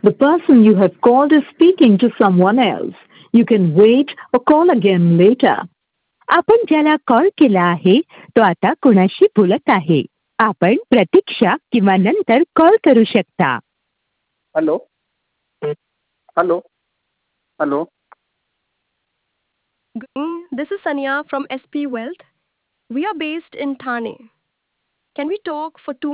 The person you have called is speaking to someone else. You can wait or call again later. आपण ज्याला call केला आहे तो आता कुणाशी बोलत आहे. आपण प्रतीक्षा किंवा नंतर कॉल करू शकता. Hello? Hello? Hello? This is Sanya from SP Wealth. We are based in Thane. Can we talk for 2 minutes?